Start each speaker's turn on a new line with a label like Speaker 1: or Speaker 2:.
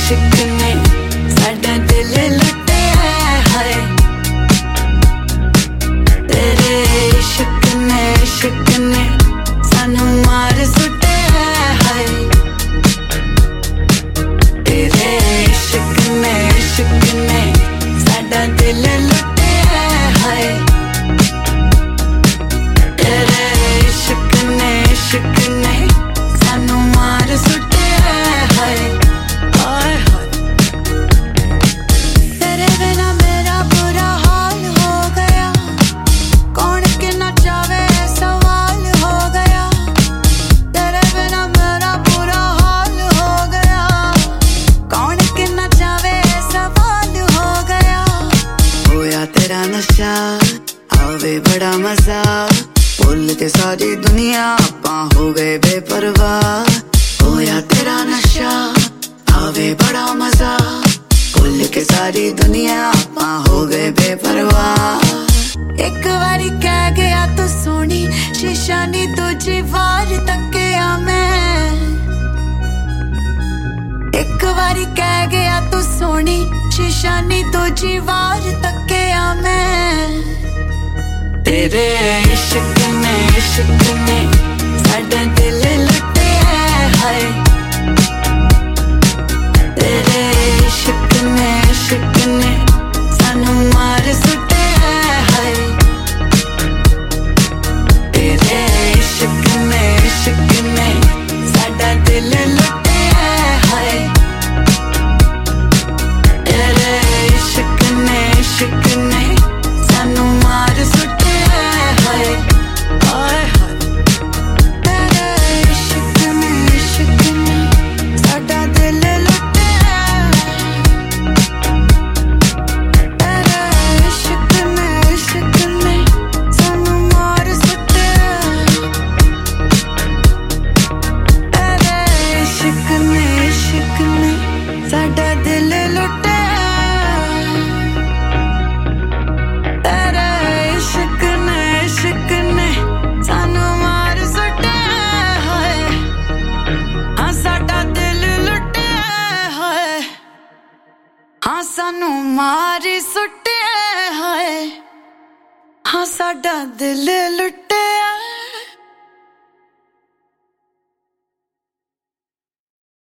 Speaker 1: इश्क ने साडा दिल लुटिया हाय तेरे इश्क ने सानू मार सुटिया हाय तेरे इश्क ने साडा दिल लुटिया हाय तेरे इश्क ने सानू मार सुटिया हाय हाय हाय तेरे बिना मेरा बुरा हाल हो गया कौन कितना चाहे सवाल हो गया तेरे बिना मेरा बुरा हाल हो गया कौन कितना चाहे सवाल हो गया होया तेरा नशा आवे बड़ा मजा भूल के सारी दुनिया आपा हो गए बेपरवाह होया तेरा नशा आवे बड़ा मजा भूल के सारी दुनिया आपा हो गए बेपरवाह एक बारी कह गया तू सोनी शीशा नी दूजी बार तकिया मैं एक बारी कह गया तू सोनी शीशा नी दूजी बार तकिया मैं तेरे इश्क ने साडा दिल लुटिया हाय तेरे इश्क ने सानू मार सुटिया हाय तेरे इश्क ने साडा दिल लुटिया हाय तेरे इश्क ने सानू मार सुटिया हाय हाय हाय तेरे इश्क ने साडा दिल लुटिया तेरे इश्क ने सानू मार सुटिया तेरे इश्क ने साडा दिल लुटिया तेरे इश्क ने सानू मार सुटिया हाय हाँ साडा दिल लुटिया हाय हाँ सानू मार सुटिया हाय हाँ साडा दिल लुटिया